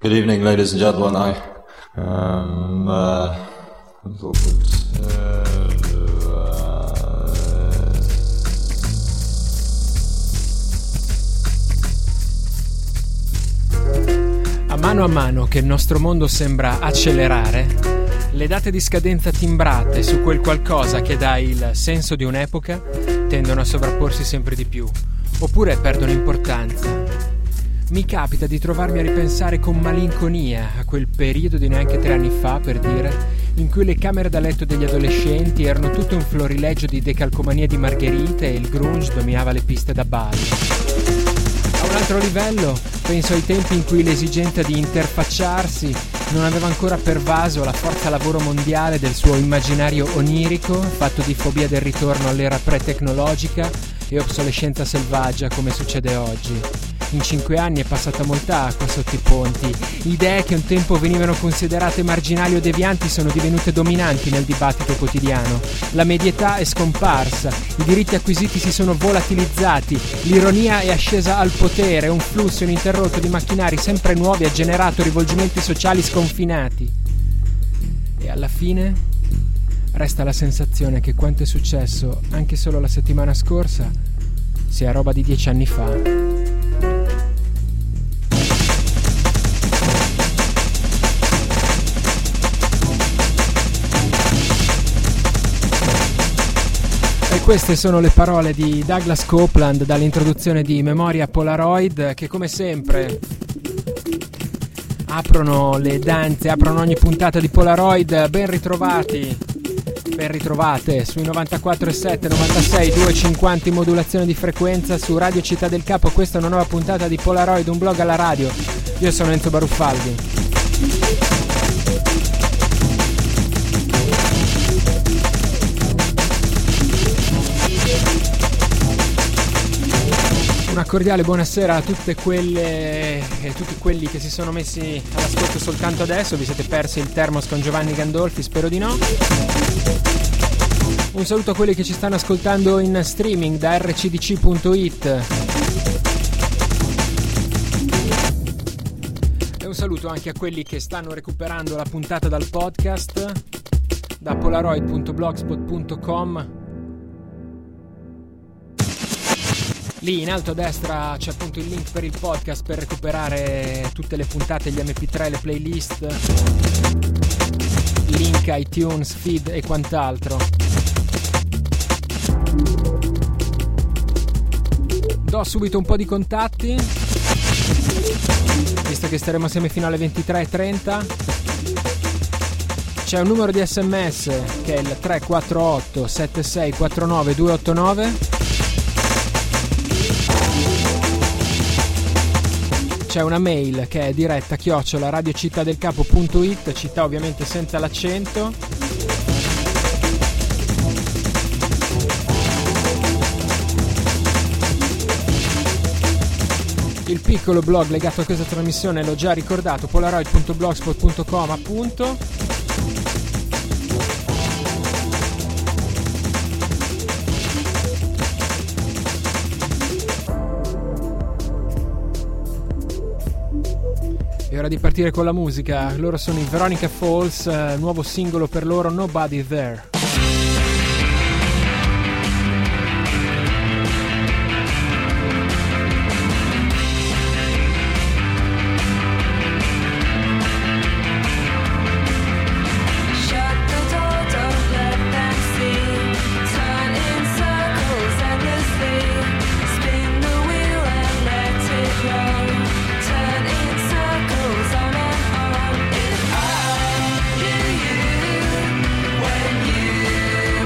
Good evening, ladies and gentlemen. A mano che il nostro mondo sembra accelerare, le date di scadenza timbrate su quel qualcosa che dà il senso di un'epoca tendono a sovrapporsi sempre di più, oppure perdono importanza. Mi capita di trovarmi a ripensare con malinconia a quel periodo di neanche 3 anni fa, per dire, in cui le camere da letto degli adolescenti erano tutto un florileggio di decalcomanie di margherite e il grunge dominava le piste da ballo. A un altro livello, penso ai tempi in cui l'esigenza di interfacciarsi non aveva ancora pervaso la forza lavoro mondiale del suo immaginario onirico, fatto di fobia del ritorno all'era pre-tecnologica e obsolescenza selvaggia come succede oggi. In 5 anni è passata molta acqua sotto i ponti. Idee che un tempo venivano considerate marginali o devianti sono divenute dominanti nel dibattito quotidiano. La medietà è scomparsa, i diritti acquisiti si sono volatilizzati, l'ironia è ascesa al potere, un flusso ininterrotto di macchinari sempre nuovi ha generato rivolgimenti sociali sconfinati. E alla fine resta la sensazione che quanto è successo anche solo la settimana scorsa sia roba di 10 anni fa. Queste sono le parole di Douglas Copeland dall'introduzione di Memoria Polaroid, che come sempre aprono le danze, aprono ogni puntata di Polaroid. Ben ritrovati, ben ritrovate sui 94.7, 96, 250 in modulazione di frequenza su Radio Città del Capo. Questa è una nuova puntata di Polaroid, un blog alla radio. Io sono Enzo Baruffaldi. Una cordiale buonasera a tutte quelle e tutti quelli che si sono messi all'ascolto soltanto adesso. Vi siete persi il Termos con Giovanni Gandolfi? Spero di no. Un saluto a quelli che ci stanno ascoltando in streaming da rcdc.it. E un saluto anche a quelli che stanno recuperando la puntata dal podcast da polaroid.blogspot.com. Lì in alto a destra c'è appunto il link per il podcast per recuperare tutte le puntate, gli mp3, le playlist, link iTunes, feed e quant'altro. Do subito un po' di contatti, visto che staremo assieme fino alle 23:30. C'è un numero di SMS che è il 348 7649 289. C'è una mail che è diretta @radiocittadelcapo.it, città ovviamente senza l'accento. Il piccolo blog legato a questa trasmissione l'ho già ricordato, polaroid.blogspot.com appunto. È ora di partire con la musica. Loro sono i Veronica Falls, nuovo singolo per loro, Nobody There. You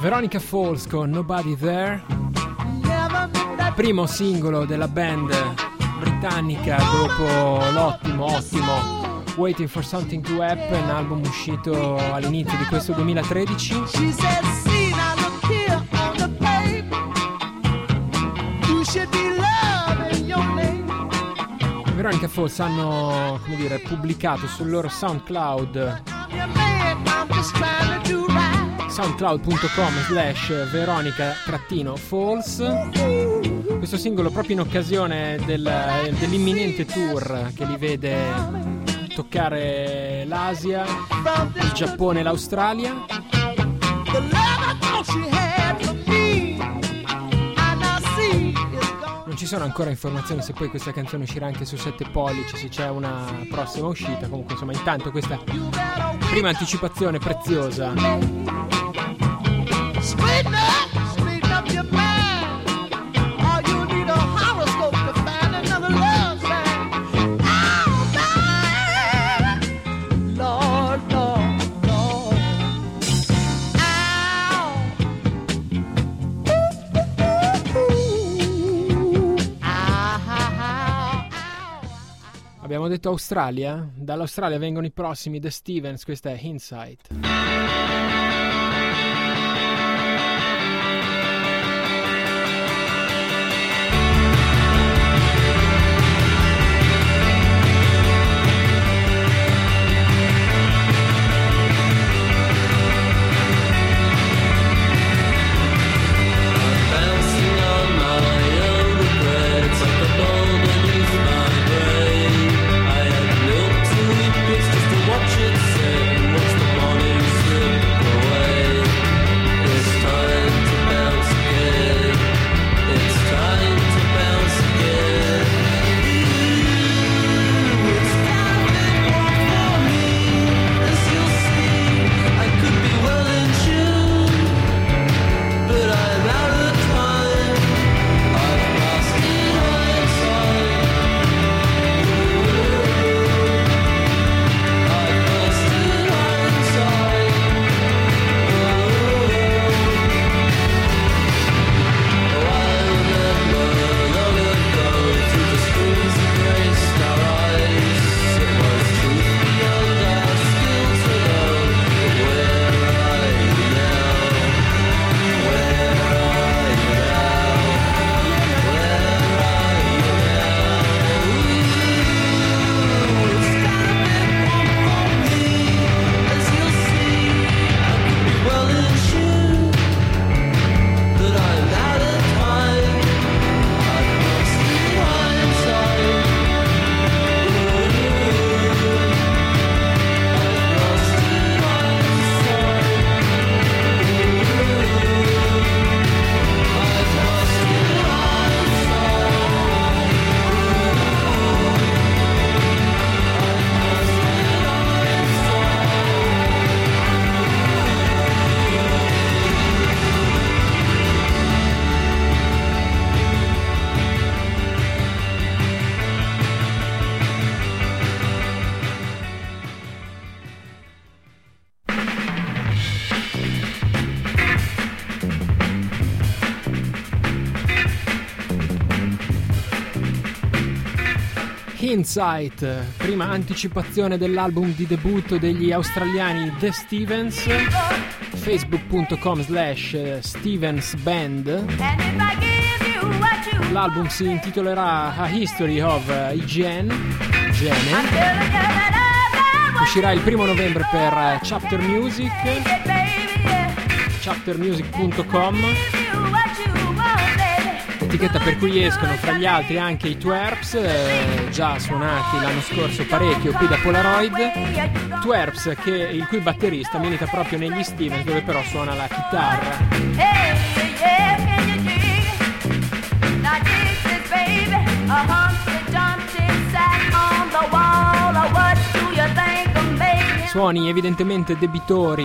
Veronica Falls con Nobody There, primo singolo della band britannica dopo l'ottimo Waiting for Something to Happen, album uscito all'inizio di questo 2013. Veronica Falls hanno, come dire, pubblicato sul loro SoundCloud, soundcloud.com/Veronica-Falls, questo singolo proprio in occasione dell'imminente tour che li vede toccare l'Asia, il Giappone e l'Australia. Non ci sono ancora informazioni se poi questa canzone uscirà anche su 7 pollici, se c'è una prossima uscita. Comunque insomma, intanto questa prima anticipazione preziosa. Abbiamo detto Australia? Dall'Australia vengono i prossimi, The Stevens, questa è Insight. Insight, prima anticipazione dell'album di debutto degli australiani The Stevens, facebook.com/StevensBand. L'album si intitolerà A History of Gene. Uscirà il 1 novembre per Chapter Music, chaptermusic.com, etichetta per cui escono fra gli altri anche i Twerps, già suonati l'anno scorso parecchio qui da Polaroid. Twerps, il cui batterista milita proprio negli Stevens, dove però suona la chitarra. Suoni evidentemente debitori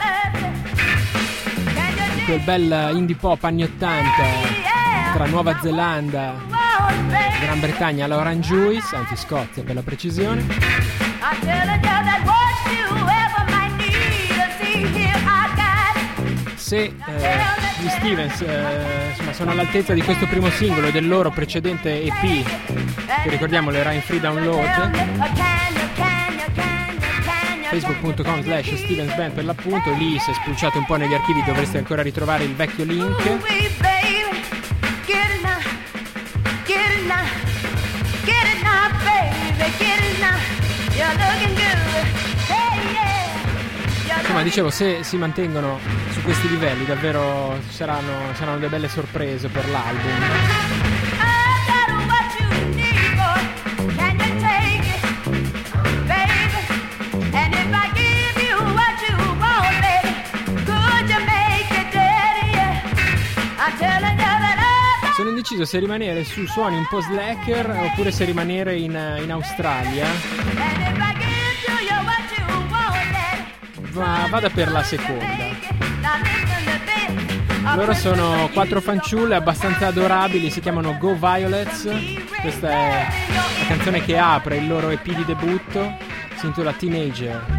di quel bel indie pop anni 80 tra Nuova Zelanda, Gran Bretagna, l'Orange Juice, anzi Scozia per la precisione. se gli Stevens insomma, sono all'altezza di questo primo singolo e del loro precedente EP, che ricordiamolo era in free download, facebook.com/Stevens Band per l'appunto, lì se spulciate un po' negli archivi dovreste ancora ritrovare il vecchio link. Insomma, dicevo, se si mantengono su questi livelli davvero saranno delle belle sorprese per l'album. Sono indeciso se rimanere su suoni un po' slacker oppure se rimanere in Australia. Ma vada per la seconda. Loro sono 4 fanciulle abbastanza adorabili, si chiamano Go Violets. Questa è la canzone che apre il loro EP di debutto, si intitola Teenager.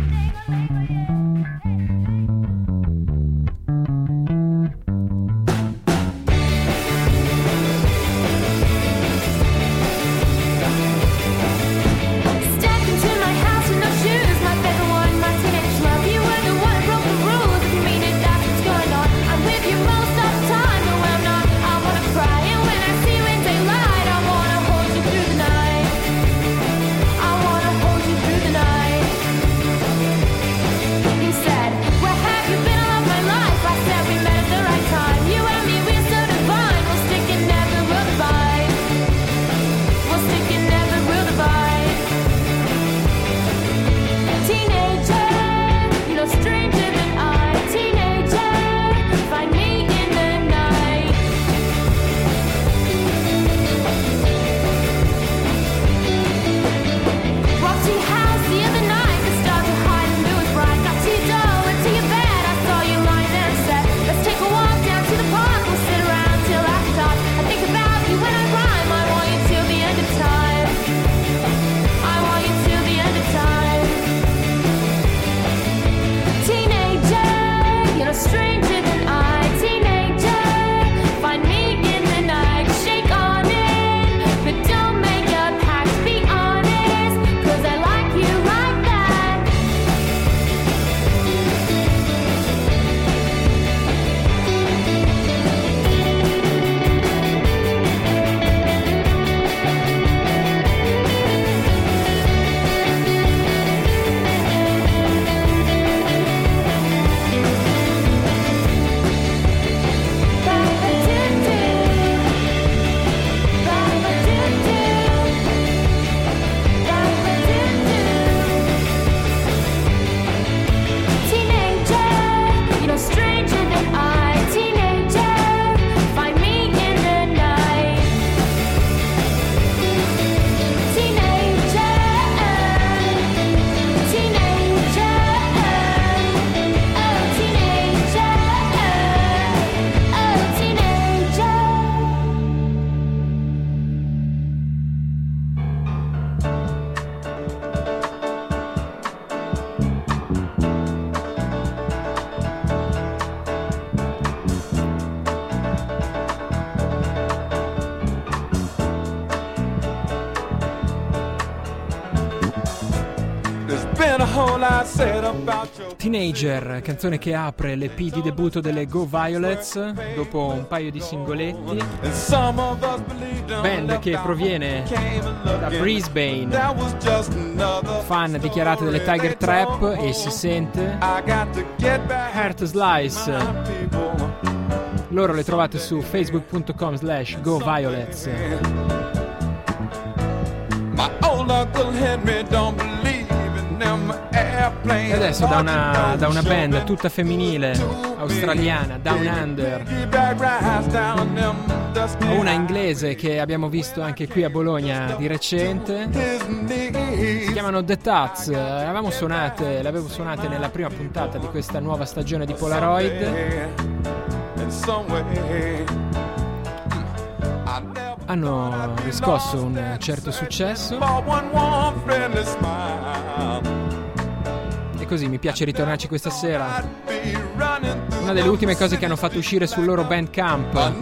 Teenager, canzone che apre l'EP di debutto delle Go Violets dopo un paio di singoletti. Band che proviene da Brisbane, fan dichiarate delle Tiger Trap, e si sente. Heart Slice, loro le trovate su facebook.com/Go Violets. E adesso da una band tutta femminile australiana, Down Under, una inglese che abbiamo visto anche qui a Bologna di recente, si chiamano The Tuts. Le avevo suonate nella prima puntata di questa nuova stagione di Polaroid. Hanno riscosso un certo successo così, mi piace ritornarci questa sera. Una delle ultime cose che hanno fatto uscire sul loro Bandcamp.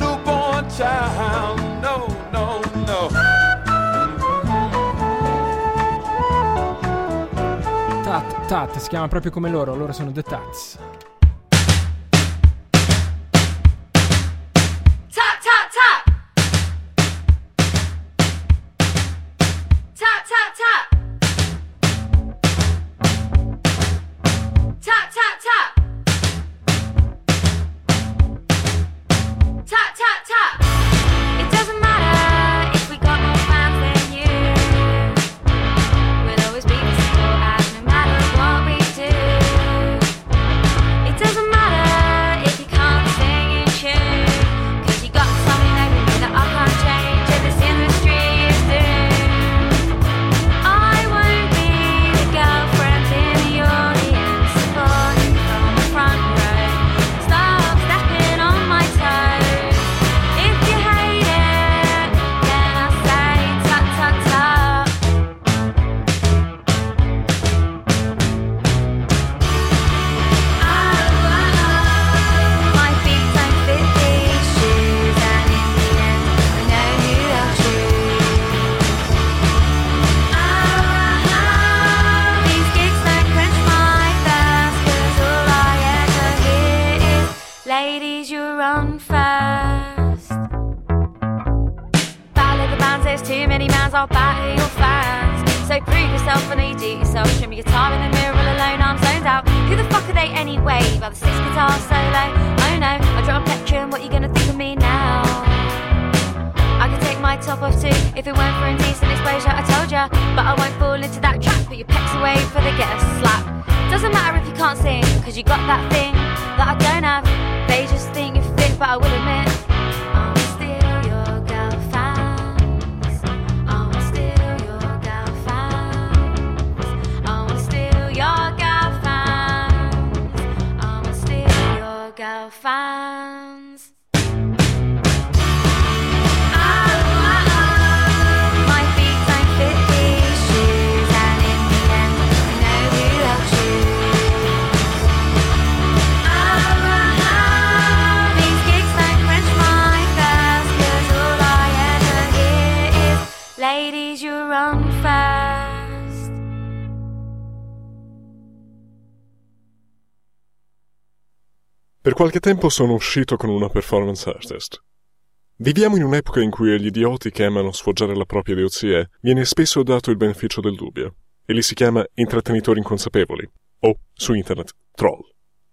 Tat, si chiama proprio come loro sono The Tats. Per qualche tempo sono uscito con una performance artist. Viviamo in un'epoca in cui agli idioti che amano sfoggiare la propria idiozia viene spesso dato il beneficio del dubbio, e li si chiama intrattenitori inconsapevoli, o, su internet, troll.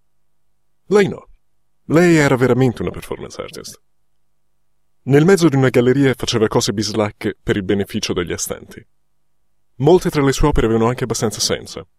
Lei no. Lei era veramente una performance artist. Nel mezzo di una galleria faceva cose bislacche per il beneficio degli astanti. Molte tra le sue opere avevano anche abbastanza senso.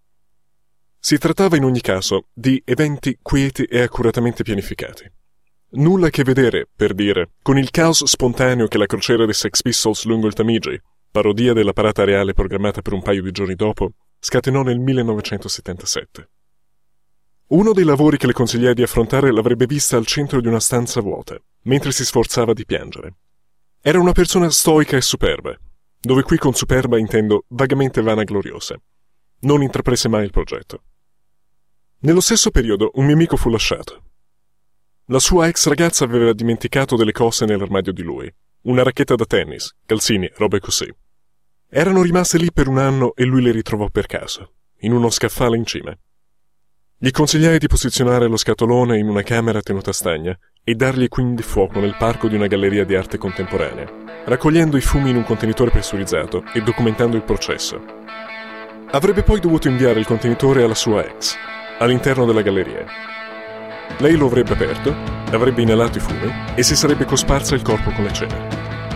Si trattava in ogni caso di eventi quieti e accuratamente pianificati. Nulla a che vedere, per dire, con il caos spontaneo che la crociera dei Sex Pistols lungo il Tamigi, parodia della parata reale programmata per un paio di giorni dopo, scatenò nel 1977. Uno dei lavori che le consigliai di affrontare l'avrebbe vista al centro di una stanza vuota, mentre si sforzava di piangere. Era una persona stoica e superba, dove qui con superba intendo vagamente vanagloriosa. Non intraprese mai il progetto. Nello stesso periodo un mio amico fu lasciato. La sua ex ragazza aveva dimenticato delle cose nell'armadio di lui. Una racchetta da tennis, calzini, robe così. Erano rimaste lì per un anno e lui le ritrovò per caso, in uno scaffale in cima. Gli consigliai di posizionare lo scatolone in una camera tenuta a stagna e dargli quindi fuoco nel parco di una galleria di arte contemporanea, raccogliendo i fumi in un contenitore pressurizzato e documentando il processo. Avrebbe poi dovuto inviare il contenitore alla sua ex, all'interno della galleria. Lei lo avrebbe aperto, avrebbe inalato i fumi e si sarebbe cosparsa il corpo con le ceneri.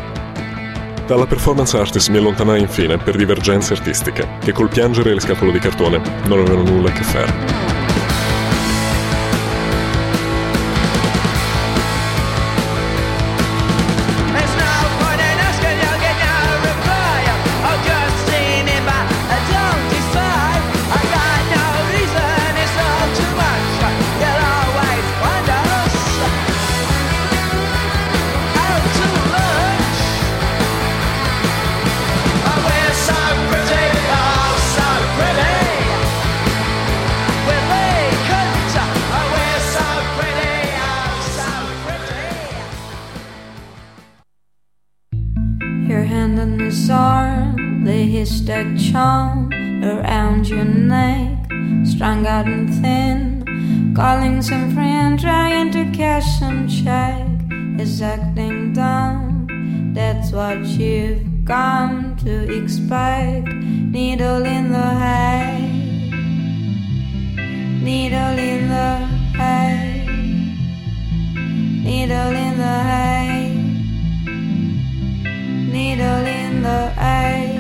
Dalla performance artist mi allontanai infine per divergenze artistiche che col piangere e le scatole di cartone non avevano nulla a che fare. neck, strung out and thin, calling some friend, trying to cash some check. Is acting dumb, that's what you've come to expect. Needle in the hay, needle in the hay, needle in the hay, needle in the hay.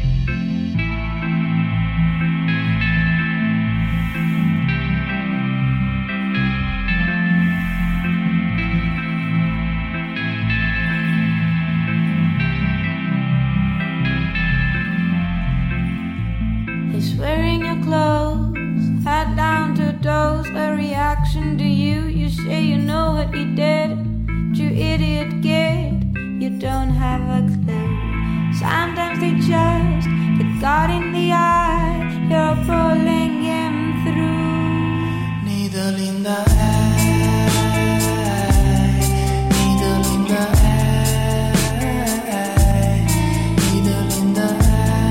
Wearing your clothes, hat down to toes, a reaction to you. You say you know what you did, but you idiot kid, you don't have a clue. Sometimes they just get caught in the eye, you're pulling him through. Needle in the eye, needle in the eye, needle in the eye.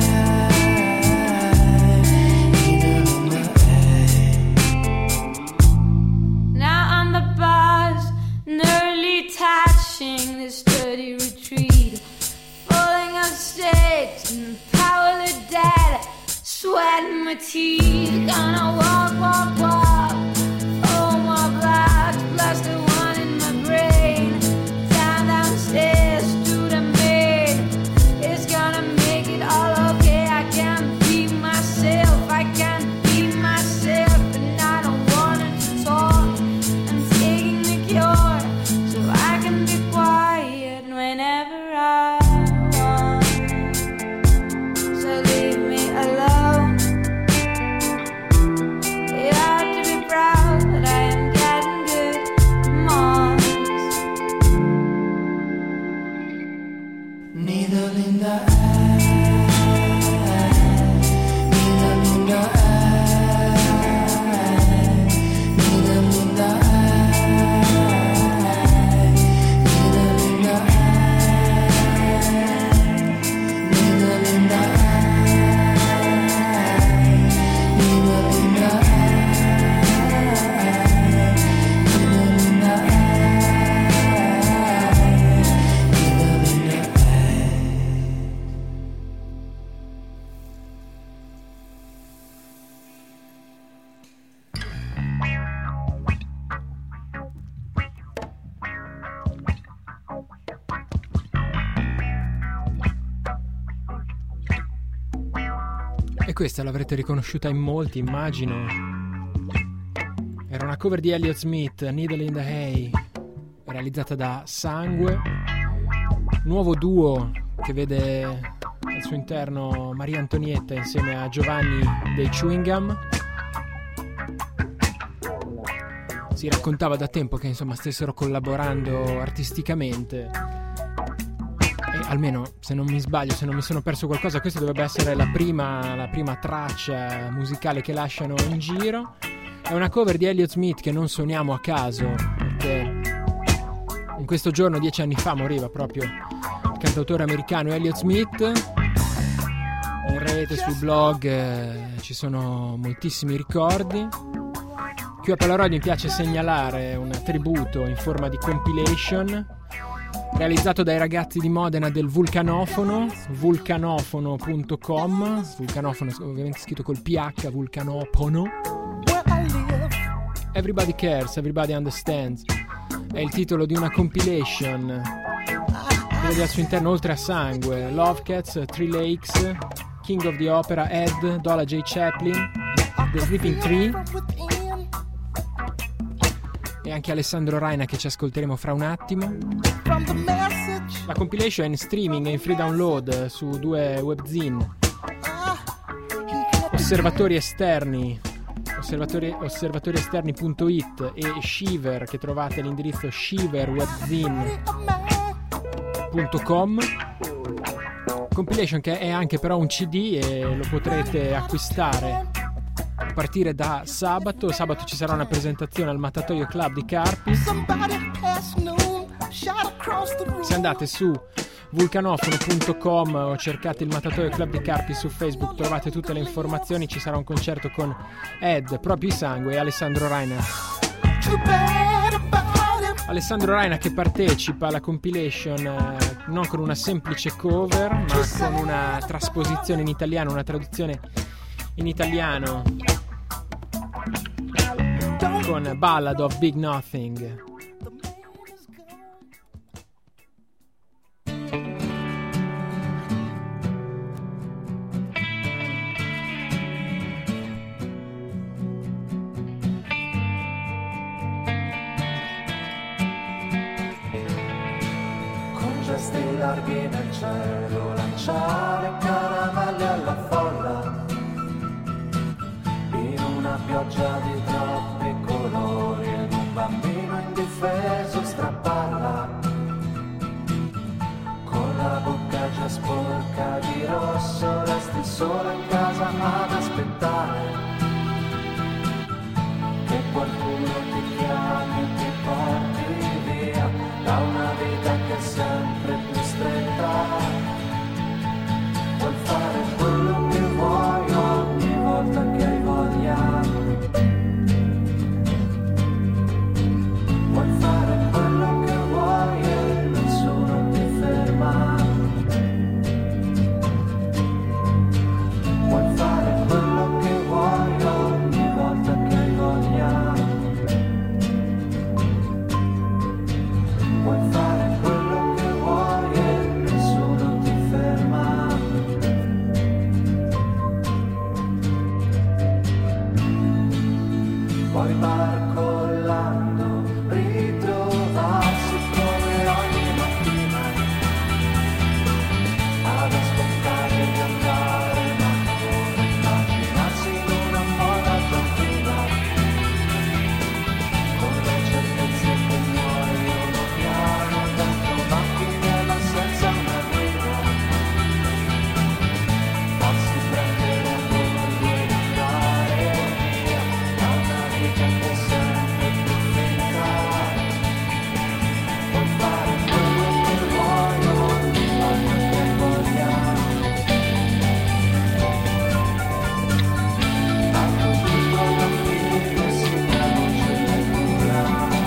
The sturdy retreat, falling on stakes and power the dead, sweating my teeth, gonna walk, walk, walk, oh my blood, plus the one in my brain, downstairs to the maid, it's gonna make it all okay, I can't be myself, I can't be myself, and I don't wanna talk, I'm taking the cure, so I can be quiet whenever I want. So leave me alone. You have to be proud that I am getting good marks. Needle in the eye, needle in the eye, needle in the eye. E questa l'avrete riconosciuta in molti, immagino. Era una cover di Elliott Smith, Needle in the Hay, realizzata da Sangue, nuovo duo che vede al suo interno Maria Antonietta insieme a Giovanni dei Chewing Gum. Si raccontava da tempo che insomma stessero collaborando artisticamente. E almeno, se non mi sbaglio, se non mi sono perso qualcosa, questa dovrebbe essere la prima traccia musicale che lasciano in giro. È una cover di Elliott Smith che non suoniamo a caso, perché in questo giorno 10 anni fa moriva proprio il cantautore americano Elliott Smith. In rete, sui blog ci sono moltissimi ricordi. Qui a Polaroid mi piace segnalare un tributo in forma di compilation realizzato dai ragazzi di Modena del Vulcanofono, vulcanofono.com, vulcanofono ovviamente scritto col PH, vulcanofono. Everybody Cares, Everybody Understands è il titolo di una compilation che vede al suo interno, oltre a Sangue, Love Cats, Three Lakes, King of the Opera, Ed, Dola J. Chaplin, The Sleeping Tree e anche Alessandro Raina, che ci ascolteremo fra un attimo. La compilation è in streaming e in free download su due webzine, osservatoriesterni.it e Shiver, che trovate all'indirizzo shiverwebzine.com. Compilation che è anche però un CD e lo potrete acquistare a partire da sabato. Sabato ci sarà una presentazione al Mattatoio Club di Carpi. Se andate su vulcanofono.com o cercate il Mattatoio Club di Carpi su Facebook, trovate tutte le informazioni. Ci sarà un concerto con Ed, Proprio Sangue e Alessandro Raina. Alessandro Raina che partecipa alla compilation non con una semplice cover ma con una trasposizione in italiano, una traduzione in italiano con Ballad of Big Nothing. Gesti larghi nel cielo, lanciare caramelle alla folla, in una pioggia di troppi colori, ed un bambino indifeso strapparla, con la bocca già sporca di rosso, resti solo in casa ad aspettare, che qualcuno ti chiami e ti porti via, da una vita che è sempre più stretta. Puoi fare quello che vuoi ogni volta che hai voglia. Puoi fare quello che vuoi e nessuno ti ferma. Puoi fare quello che vuoi ogni volta che hai voglia. Puoi fare quello che vuoi e nessuno ti ferma. Puoi barcollando, ritrovarsi come ogni mattina, ad ascoltare di andare, ma ancora immaginarsi in una moda tranquilla, con le certezze che muoiono piano dentro macchine ma senza una guida, farsi prendere a bordo e andare via da una vita che è sempre più finta. Puoi fare quello che vuoi ogni volta che voglia, tanto tutto alla fine si traduce in nulla.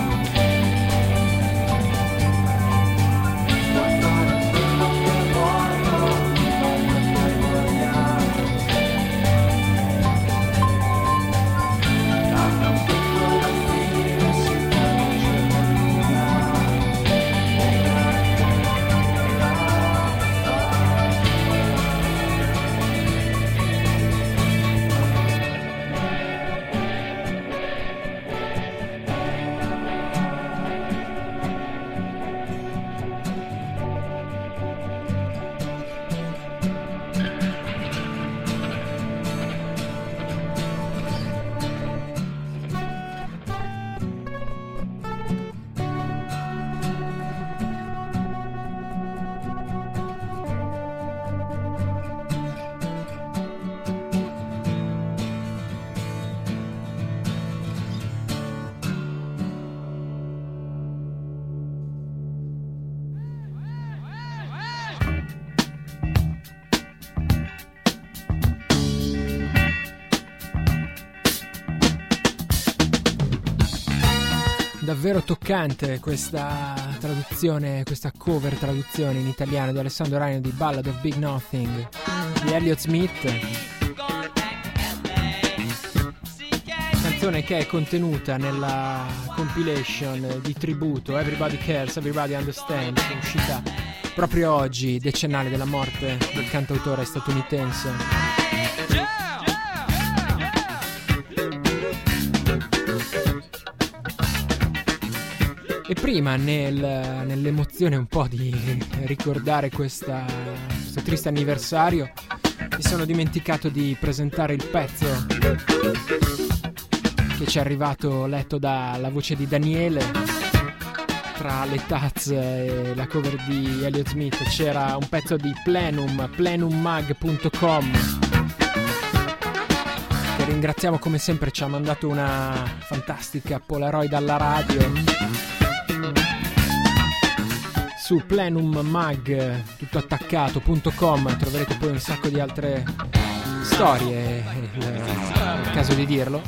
Puoi fare quello che vuoi ogni volta che hai voglia, tanto tutto alla fine si traduce in nulla. Davvero toccante questa traduzione, questa cover traduzione in italiano di Alessandro Raina di Ballad of Big Nothing di Elliott Smith, canzone che è contenuta nella compilation di tributo Everybody Cares, Everybody Understands, uscita proprio oggi, decennale della morte del cantautore statunitense. E prima nell'emozione un po' di ricordare questo triste anniversario, mi sono dimenticato di presentare il pezzo che ci è arrivato letto dalla voce di Daniele. Tra le Taz e la cover di Elliott Smith c'era un pezzo di plenummag.com, che ringraziamo come sempre, ci ha mandato una fantastica Polaroid alla radio su plenummag.com troverete poi un sacco di altre storie, è il caso di dirlo.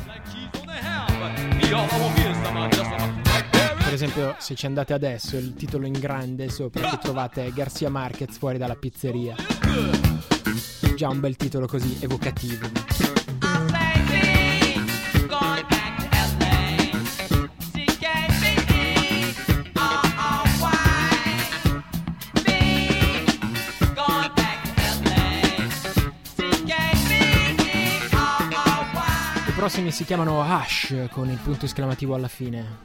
Per esempio, se ci andate adesso, il titolo in grande sopra che trovate è Garcia Marquez fuori dalla pizzeria. Già un bel titolo così evocativo. I prossimi si chiamano Hush con il punto esclamativo alla fine.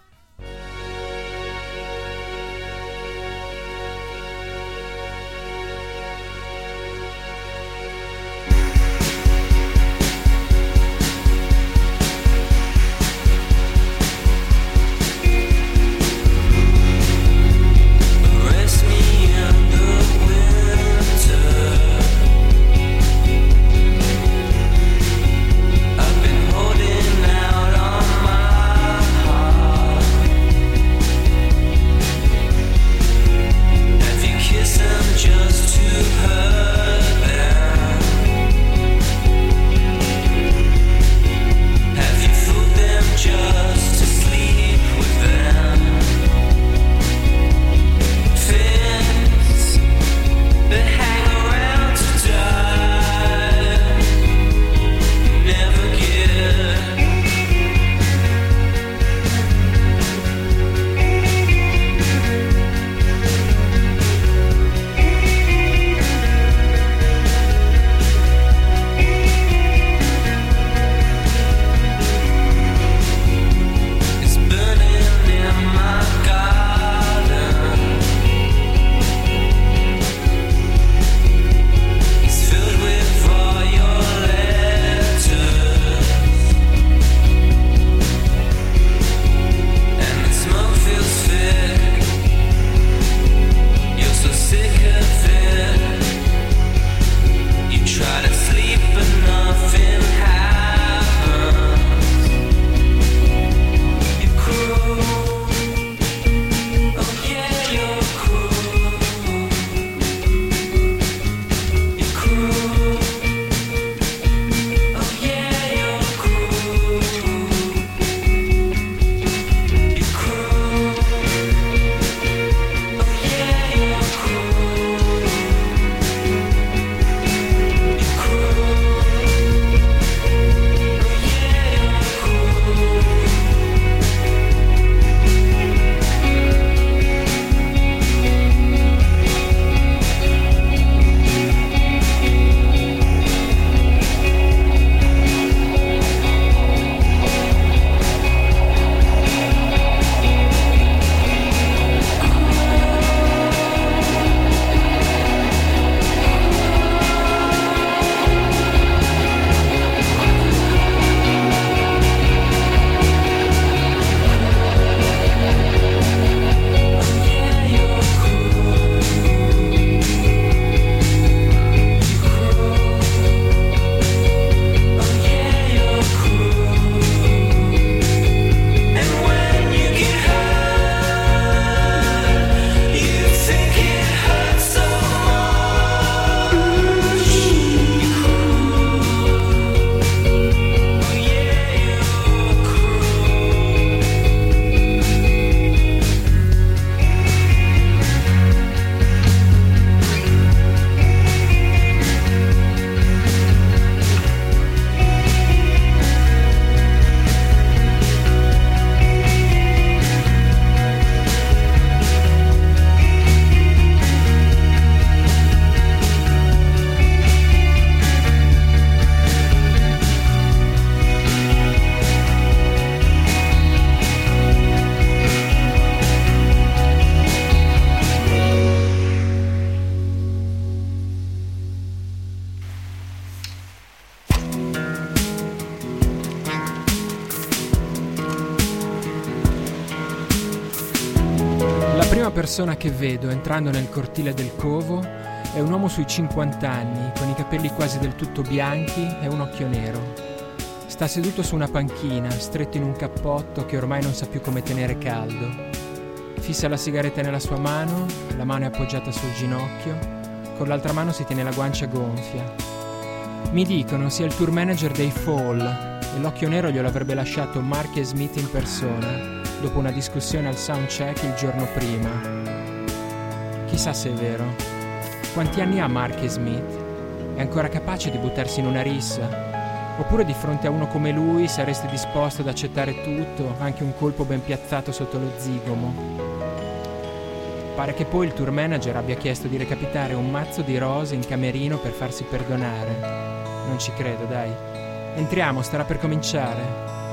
prima persona che vedo entrando nel cortile del covo è un uomo sui 50 anni, con i capelli quasi del tutto bianchi e un occhio nero. Sta seduto su una panchina, stretto in un cappotto che ormai non sa più come tenere caldo. fissa la sigaretta nella sua mano, la mano è appoggiata sul ginocchio, con l'altra mano si tiene la guancia gonfia. Mi dicono sia il tour manager dei Fall e l'occhio nero glielo avrebbe lasciato Mark E. Smith in persona, dopo una discussione al soundcheck il giorno prima. Chissà se è vero. Quanti anni ha Mark E. Smith? È ancora capace di buttarsi in una rissa? Oppure di fronte a uno come lui saresti disposto ad accettare tutto, anche un colpo ben piazzato sotto lo zigomo? Pare che poi il tour manager abbia chiesto di recapitare un mazzo di rose in camerino per farsi perdonare. Non ci credo, dai. Entriamo, starà per cominciare.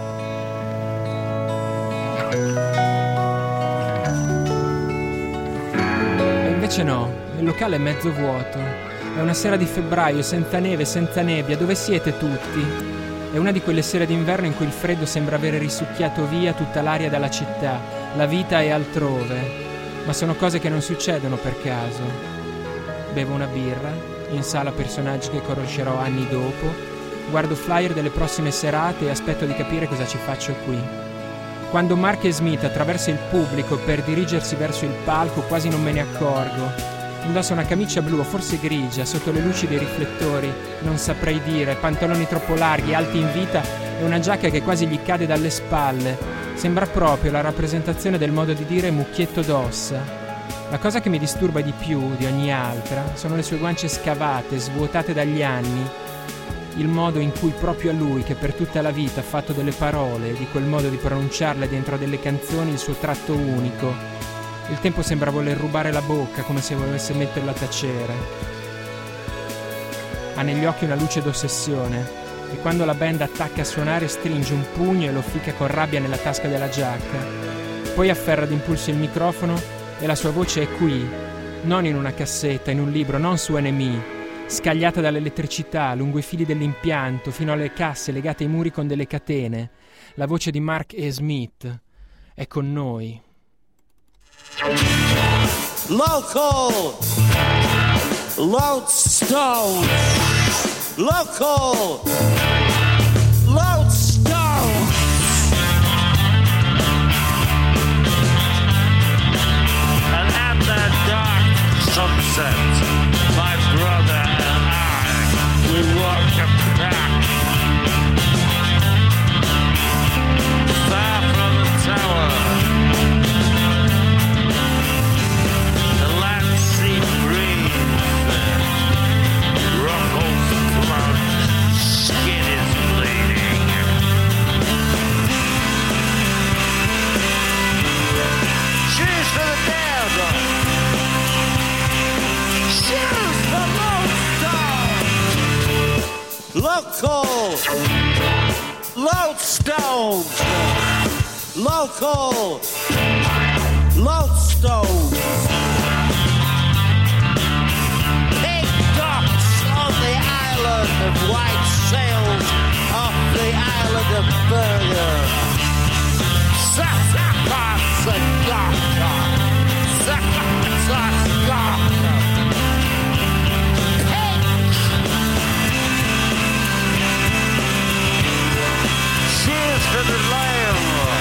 E invece no, il locale è mezzo vuoto. È una sera di febbraio, senza neve, senza nebbia. Dove siete tutti? È una di quelle sere d'inverno in cui il freddo sembra avere risucchiato via tutta l'aria dalla città. La vita è altrove. Ma sono cose che non succedono per caso. Bevo una birra, in sala personaggi che conoscerò anni dopo, guardo flyer delle prossime serate e aspetto di capire cosa ci faccio qui. Quando Mark E. Smith attraversa il pubblico per dirigersi verso il palco quasi non me ne accorgo. Indossa una camicia blu o forse grigia, sotto le luci dei riflettori, non saprei dire, pantaloni troppo larghi, alti in vita e una giacca che quasi gli cade dalle spalle. Sembra proprio la rappresentazione del modo di dire mucchietto d'ossa. La cosa che mi disturba di più di ogni altra sono le sue guance scavate, svuotate dagli anni. Il modo in cui proprio a lui, che per tutta la vita ha fatto delle parole, di quel modo di pronunciarle dentro delle canzoni, il suo tratto unico. Il tempo sembra voler rubare la bocca, come se volesse metterla a tacere. Ha negli occhi una luce d'ossessione e quando la band attacca a suonare stringe un pugno e lo ficca con rabbia nella tasca della giacca. Poi afferra d'impulso il microfono e la sua voce è qui, non in una cassetta, in un libro, non su NME, scagliata dall'elettricità lungo i fili dell'impianto fino alle casse legate ai muri con delle catene. La voce di Mark E. Smith è con noi. Local Lodestones, local Lodestones. And at that dark sunset, my brother and I, we walked back, far from the tower. Local Lodestones, local Lodestones. Big docks on the island of white sails off the island of Burger. Cheers for the lamb.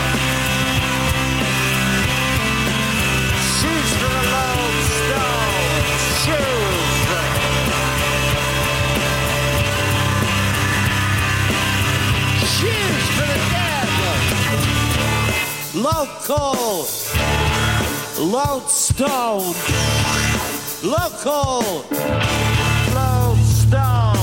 Cheers for the Lodestone. Cheers. Cheers for the dead. Local Lodestone. Local Lodestone.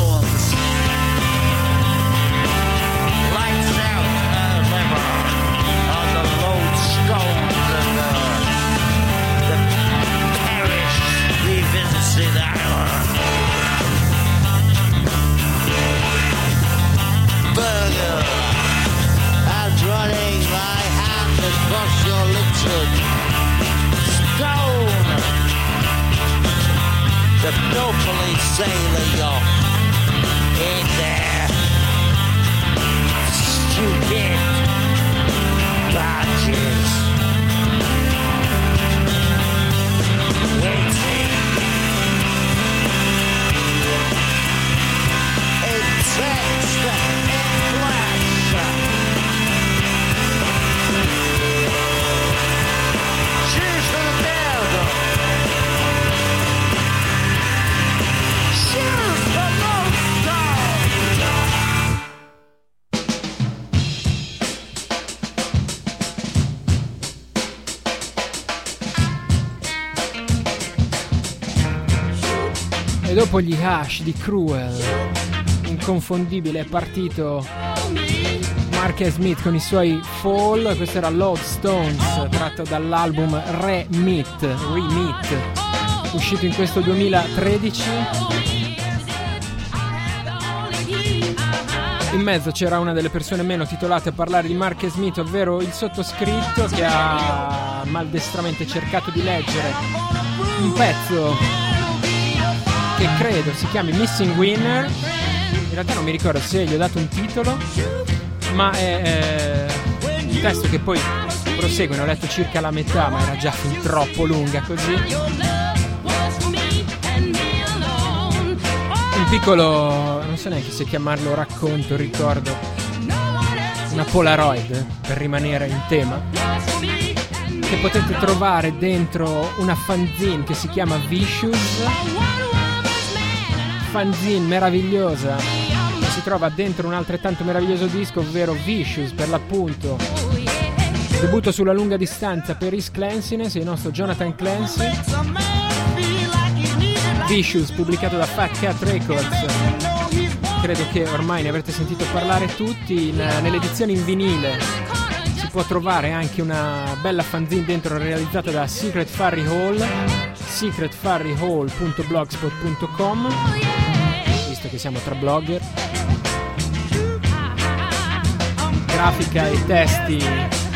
Burger, and running my hand across your littered stone. The nobly sailor yacht in there, stupid barges, waiting. Text in flash. Cheers E dopo gli Hash di Cruel, inconfondibile, è partito Marques Smith con i suoi Fall. Questo era Lodestones, tratto dall'album Re-Meet, uscito in questo 2013. In mezzo c'era una delle persone meno titolate a parlare di Marques Smith, ovvero il sottoscritto, che ha maldestramente cercato di leggere un pezzo che credo si chiami Missing Winner. In realtà non mi ricordo se gli ho dato un titolo, ma è un testo che poi prosegue, ne ho letto circa la metà, ma era già fin troppo lunga così. Un piccolo, non so neanche se chiamarlo racconto, ricordo, una Polaroid, per rimanere in tema, che potete trovare dentro una fanzine che si chiama Vicious, fanzine meravigliosa, che si trova dentro un altrettanto meraviglioso disco, ovvero Vicious per l'appunto, debutto sulla lunga distanza per East Clanciness, il nostro Jonathan Clancy. Vicious, pubblicato da Fat Cat Records, credo che ormai ne avrete sentito parlare tutti. Nelle edizioni in vinile si può trovare anche una bella fanzine dentro realizzata da Secret Furry Hall, secretfurryhall.blogspot.com, visto che siamo tra blogger. Grafica e testi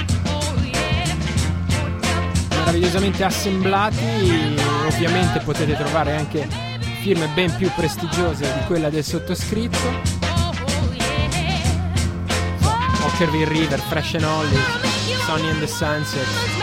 meravigliosamente assemblati. Ovviamente potete trovare anche firme ben più prestigiose di quella del sottoscritto: Ockerville River, Fresh and Holly, Sonny and the Sunset.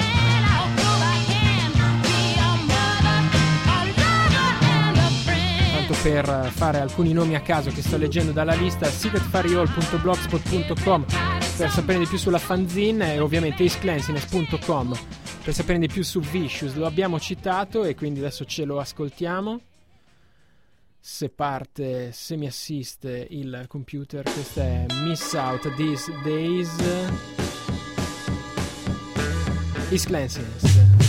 Tanto per fare alcuni nomi a caso che sto leggendo dalla lista: secretfurryhall.blogspot.com per sapere di più sulla fanzine, e ovviamente eastclanciness.com per sapere di più su Vicious. Lo abbiamo citato e quindi adesso ce lo ascoltiamo. Se mi assiste il computer. Questa è Miss Out These Days, East Clanciness.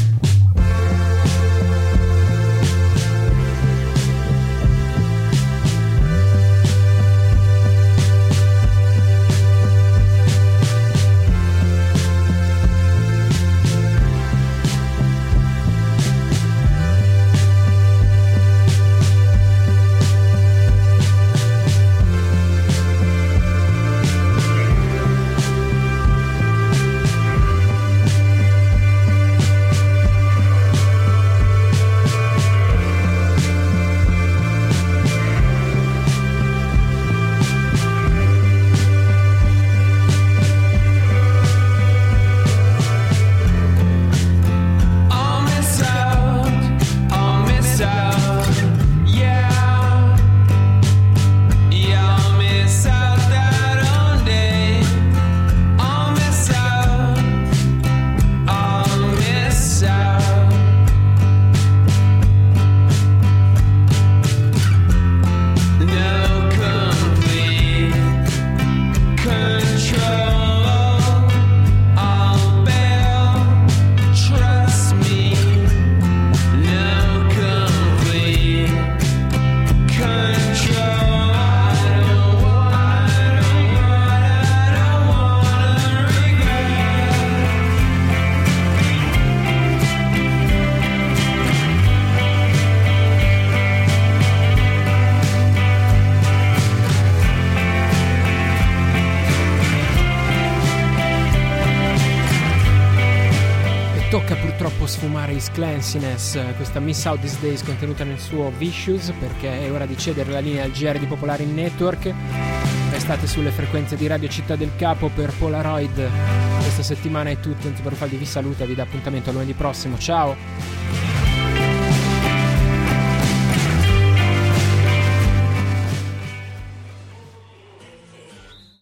Tocca purtroppo sfumare East Clanciness, questa Miss Out These Days contenuta nel suo Vicious, perché è ora di cedere la linea al GR di Popolari Network. Restate sulle frequenze di Radio Città del Capo per Polaroid. Questa settimana è tutto, Enzo Barufaldi vi saluta, vi dà appuntamento a lunedì prossimo, ciao!